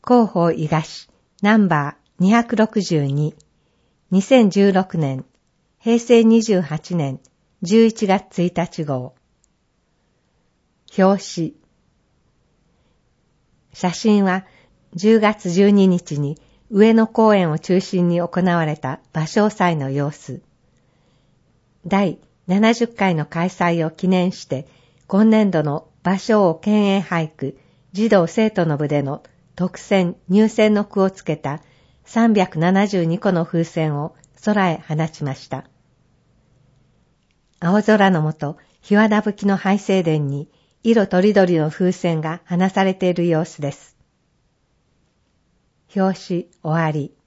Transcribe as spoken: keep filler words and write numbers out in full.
広報伊賀市ナンバーにひゃくろくじゅうに、にせんじゅうろくねん、へいせいにじゅうはちねんじゅういちがつついたち号。表紙。写真はじゅうがつじゅうににちに上野公園を中心に行われた芭蕉祭の様子。だいななじゅっかいの開催を記念して、今年度の芭蕉王県営俳句児童生徒の部での特選入選の句をつけたさんびゃくななじゅうにこの風船を空へ放ちました。青空の下、日和田吹きの拝正殿に色とりどりの風船が放されている様子です。表紙終わり。